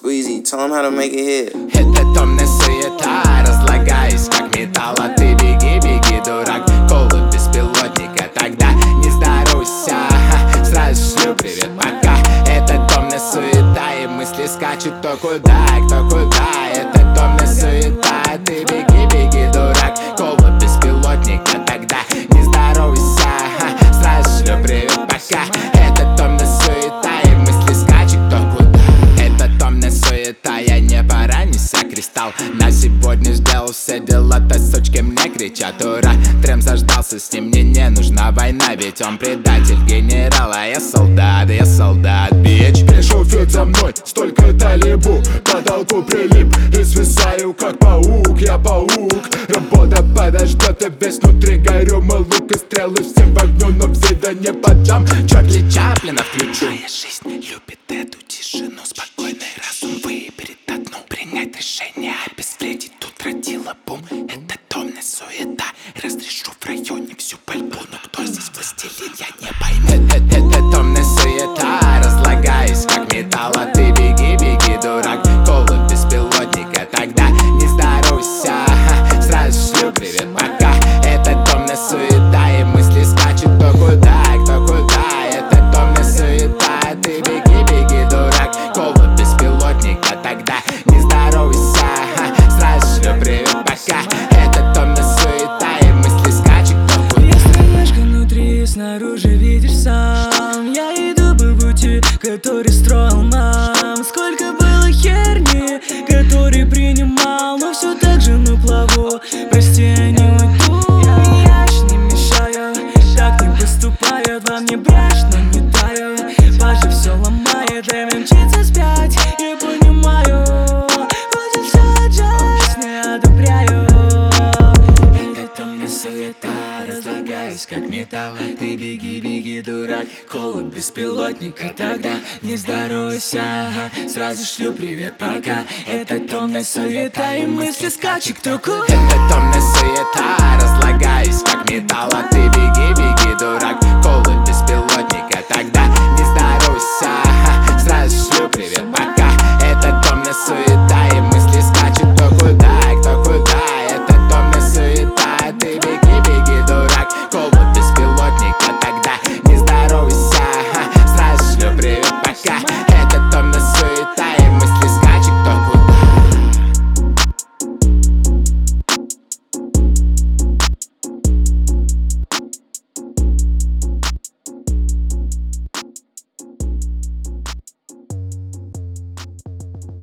Squeezy, tell him how to make it hit. Это томная суета, разлагаюсь как металл. А ты беги, беги, дурак, колу беспилотника. Тогда не здоровайся, сразу шлю привет, пока. Это томная суета, и мысли скачут кто куда. Это томная суета, а ты беги, беги, дурак, колу беспилотника. Тогда не здоровайся, сразу шлю привет, пока. Это томная суета, и мысли скачут кто куда. Это томная суета, я не поранюсь, а кристалл на сегодня сделал все дела, то сучки мне кричат ура. Трем заждался, с ним мне не нужна война, ведь он предатель генерал, а я солдат, бич. Пришел фиг за мной, столько талибу, к потолку прилип и свисаю как паук, я паук. Работа подождет, и весь внутри горю, мой лук и стрелы все в огню, но все да не поддам. Чарли Чаплина включу. Моя жизнь любит эту тишину, спокойный разум выберет одну. Принять решение, обезвредить тут родила бум. Это томная суета, разрешу в районе всю пальбу. Но кто здесь властелин, я не пойму. Это томная суета, разлагаюсь как металл. А ты беги, беги, дурак, колу беспилотника. Тогда не здоровайся, сразу шлю привет, пока. Это томная суета, и мысли скачут кто куда. Это томная суета, а ты беги, беги, дурак, колу беспилотника. Тогда не здоровайся, сразу шлю привет, пока. Это томная суета, и мысли скачут кто куда. Если внутри и снаружи видишь сам, я иду по пути, который строил нам. Сколько было херни, который принимал, но все так же на плаву. Прости, я не уйду, я ж не мешаю. Так не поступают, во мне брешь, но не таю. Пажа все ломает, время мчится вспять, я понимаю. Будет все отжать, не одобряю. Это томная суета, разлагаюсь как металл. Ты беги, беги, дурак, колу беспилотника. Тогда не здоровайся, сразу шлю привет, пока. Это томная суета, и мысли скачут кто куда. Это томная суета, разлагаюсь как металл. А ты беги, беги, дурак, колу беспилотника. Тогда не здоровайся, сразу шлю привет, пока.